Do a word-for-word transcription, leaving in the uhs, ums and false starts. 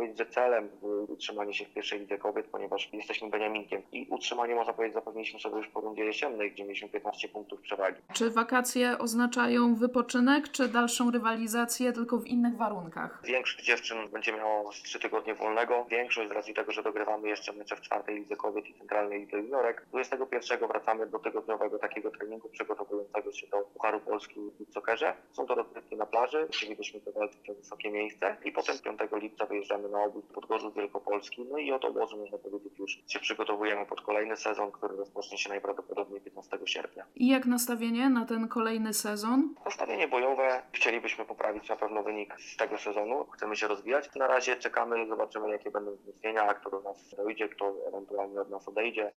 powiedzieć, że celem było utrzymanie się w pierwszej lidze kobiet, ponieważ jesteśmy beniaminkiem i utrzymanie, można powiedzieć, zapewniliśmy sobie już po rundzie jesiennej, gdzie mieliśmy piętnaście punktów przewagi. Czy wakacje oznaczają wypoczynek, czy dalszą rywalizację, tylko w innych warunkach? Większość dziewczyn będzie miało z trzy tygodnie wolnego. Większość z racji tego, że dogrywamy jeszcze mecze w czwartej lidze kobiet i centralnej lidze juniorek. dwudziestego pierwszego wracamy do tygodniowego takiego treningu przygotowującego się do Pucharu Polski w soccerze. Są to rozgrywki na plaży, chcielibyśmy to walczyć o wysokie miejsce i potem piątego lipca wyjeżdżamy na obóz w Podgorzu Wielkopolski. No i od obozu, można powiedzieć, już się przygotowujemy pod kolejny sezon, który rozpocznie się najprawdopodobniej piętnastego sierpnia. I jak nastawienie na ten kolejny sezon? Nastawienie bojowe. Chcielibyśmy poprawić na pewno wynik z tego sezonu. Chcemy się rozwijać. Na razie czekamy i zobaczymy, jakie będą wzmocnienia, kto do nas dojdzie, kto ewentualnie od nas odejdzie.